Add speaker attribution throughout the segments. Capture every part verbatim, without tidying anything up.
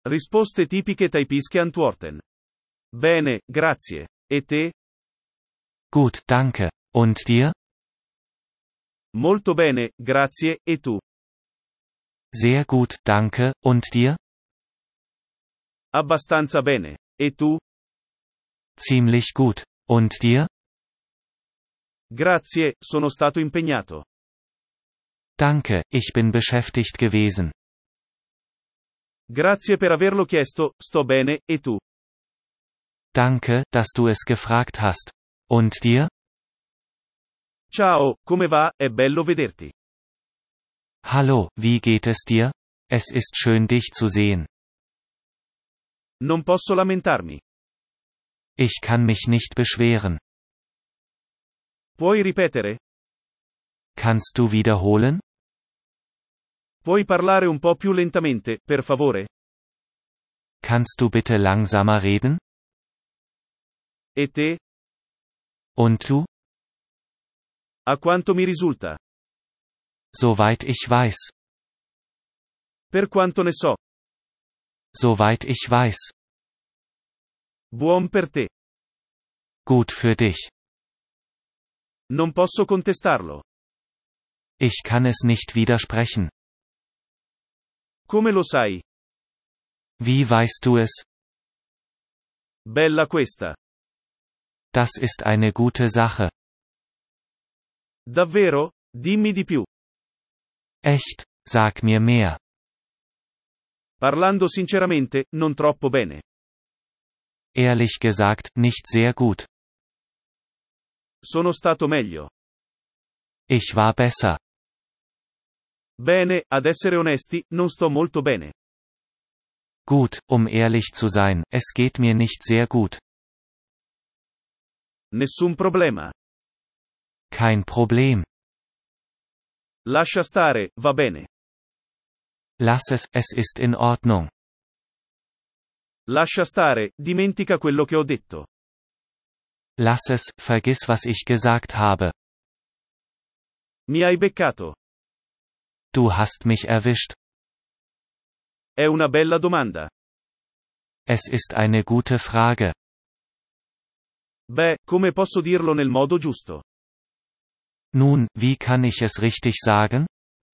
Speaker 1: Risposte tipiche taipische Antworten. Bene, grazie. E te?
Speaker 2: Gut, danke. Und dir?
Speaker 1: Molto bene, grazie, e tu?
Speaker 2: Sehr gut, danke, und dir?
Speaker 1: Abbastanza bene. E tu?
Speaker 2: Ziemlich gut. Und dir?
Speaker 1: Grazie, sono stato impegnato.
Speaker 2: Danke, ich bin beschäftigt gewesen.
Speaker 1: Grazie per averlo chiesto, sto bene, e tu?
Speaker 2: Danke, dass du es gefragt hast. Und dir?
Speaker 1: Ciao, come va? È bello vederti.
Speaker 2: Hallo, wie geht es dir? Es ist schön dich zu sehen.
Speaker 1: Non posso lamentarmi.
Speaker 2: Ich kann mich nicht beschweren.
Speaker 1: Puoi ripetere?
Speaker 2: Kannst du wiederholen?
Speaker 1: Puoi parlare un po' più lentamente, per favore?
Speaker 2: Kannst du bitte langsamer reden?
Speaker 1: E te?
Speaker 2: Und du?
Speaker 1: A quanto mi risulta.
Speaker 2: Soweit ich weiß.
Speaker 1: Per quanto ne so.
Speaker 2: Soweit ich weiß.
Speaker 1: Buon per te.
Speaker 2: Gut für dich.
Speaker 1: Non posso contestarlo.
Speaker 2: Ich kann es nicht widersprechen.
Speaker 1: Come lo sai?
Speaker 2: Wie weißt du es?
Speaker 1: Bella questa.
Speaker 2: Das ist eine gute Sache.
Speaker 1: Davvero? Dimmi di più.
Speaker 2: Echt? Sag mir mehr.
Speaker 1: Parlando sinceramente, non troppo bene.
Speaker 2: Ehrlich gesagt, nicht sehr gut.
Speaker 1: Sono stato meglio.
Speaker 2: Ich war besser.
Speaker 1: Bene, ad essere onesti, non sto molto bene.
Speaker 2: Gut, um ehrlich zu sein, es geht mir nicht sehr gut.
Speaker 1: Nessun problema.
Speaker 2: Kein Problem.
Speaker 1: Lascia stare, va bene.
Speaker 2: Lass es, es ist in Ordnung.
Speaker 1: Lascia stare, dimentica quello che ho detto.
Speaker 2: Lass es, vergiss was ich gesagt habe.
Speaker 1: Mi hai beccato.
Speaker 2: Du hast mich erwischt.
Speaker 1: È una bella domanda.
Speaker 2: Es ist eine gute Frage.
Speaker 1: Beh, come posso dirlo nel modo giusto?
Speaker 2: Nun, wie kann ich es richtig sagen?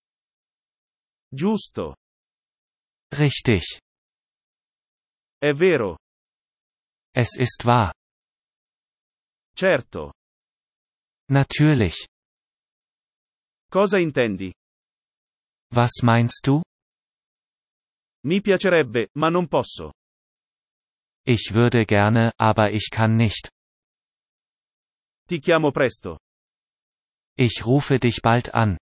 Speaker 1: Giusto.
Speaker 2: Richtig.
Speaker 1: È vero.
Speaker 2: Es ist wahr.
Speaker 1: Certo.
Speaker 2: Natürlich.
Speaker 1: Cosa intendi?
Speaker 2: Was meinst du?
Speaker 1: Mi piacerebbe, ma non posso.
Speaker 2: Ich würde gerne, aber ich kann nicht.
Speaker 1: Ti chiamo presto.
Speaker 2: Ich rufe dich bald an.